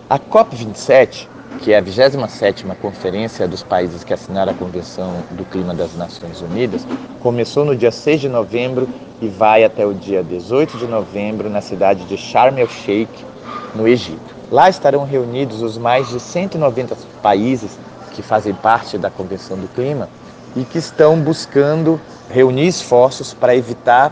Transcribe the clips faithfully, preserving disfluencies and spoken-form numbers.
A COP vinte e sete, que é a vigésima sétima Conferência dos Países que assinaram a Convenção do Clima das Nações Unidas, começou no dia seis de novembro e vai até o dia dezoito de novembro na cidade de Sharm el-Sheikh, no Egito. Lá estarão reunidos os mais de cento e noventa países que fazem parte da Convenção do Clima e que estão buscando reunir esforços para evitar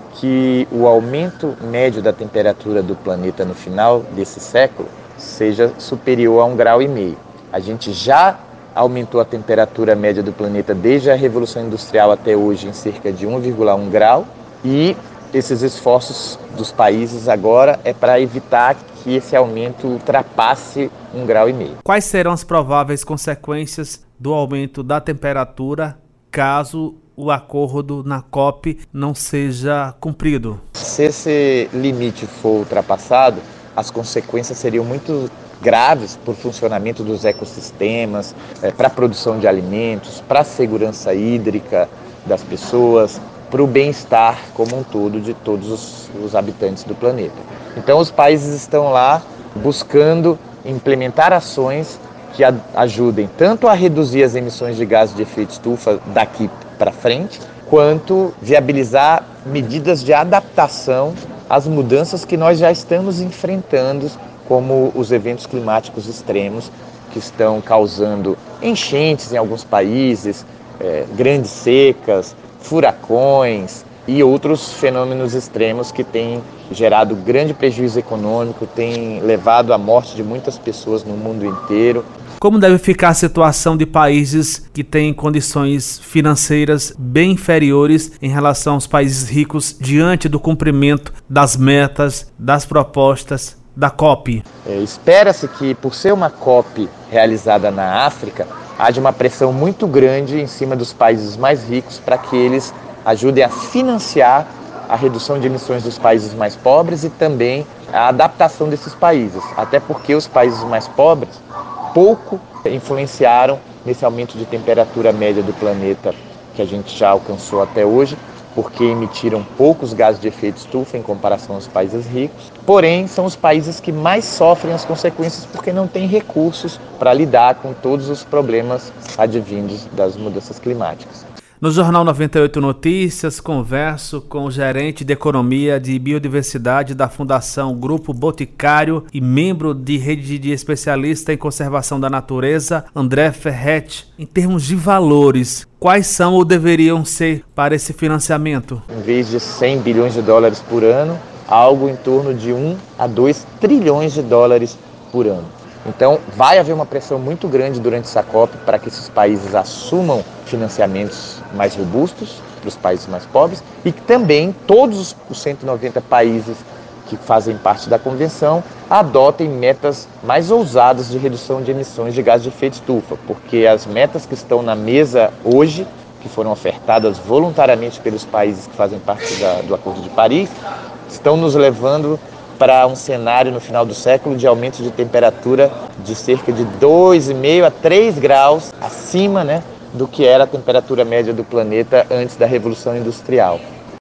que o aumento médio da temperatura do planeta no final desse século seja superior a um grau e meio. A gente já aumentou a temperatura média do planeta desde a Revolução Industrial até hoje em cerca de um vírgula um grau e esses esforços dos países agora é para evitar que esse aumento ultrapasse um grau e meio. Quais serão as prováveis consequências do aumento da temperatura caso o acordo na COP não seja cumprido? Se esse limite for ultrapassado, as consequências seriam muito graves para o funcionamento dos ecossistemas, é, para a produção de alimentos, para a segurança hídrica das pessoas, para o bem-estar como um todo de todos os, os habitantes do planeta. Então os países estão lá buscando implementar ações que a, ajudem tanto a reduzir as emissões de gases de efeito estufa daqui para frente, quanto viabilizar medidas de adaptação às mudanças que nós já estamos enfrentando, como os eventos climáticos extremos que estão causando enchentes em alguns países, é, grandes secas, furacões e outros fenômenos extremos que têm gerado grande prejuízo econômico, têm levado à morte de muitas pessoas no mundo inteiro. Como deve ficar a situação de países que têm condições financeiras bem inferiores em relação aos países ricos diante do cumprimento das metas, das propostas da COP? É, espera-se que, por ser uma COP realizada na África, haja uma pressão muito grande em cima dos países mais ricos para que eles ajudem a financiar a redução de emissões dos países mais pobres e também a adaptação desses países, até porque os países mais pobres pouco influenciaram nesse aumento de temperatura média do planeta que a gente já alcançou até hoje, porque emitiram poucos gases de efeito estufa em comparação aos países ricos. Porém, são os países que mais sofrem as consequências porque não têm recursos para lidar com todos os problemas advindos das mudanças climáticas. No Jornal noventa e oito Notícias, converso com o gerente de Economia de Biodiversidade da Fundação Grupo Boticário e membro de rede de especialista em conservação da natureza, André Ferretti. Em termos de valores, quais são ou deveriam ser para esse financiamento? Em vez de cem bilhões de dólares por ano, algo em torno de um a dois trilhões de dólares por ano. Então, vai haver uma pressão muito grande durante essa COP para que esses países assumam financiamentos mais robustos para os países mais pobres e que também todos os cento e noventa países que fazem parte da convenção adotem metas mais ousadas de redução de emissões de gases de efeito estufa, porque as metas que estão na mesa hoje, que foram ofertadas voluntariamente pelos países que fazem parte da, do Acordo de Paris, estão nos levando para um cenário no final do século de aumento de temperatura de cerca de dois vírgula cinco a três graus acima, né, do que era a temperatura média do planeta antes da Revolução Industrial.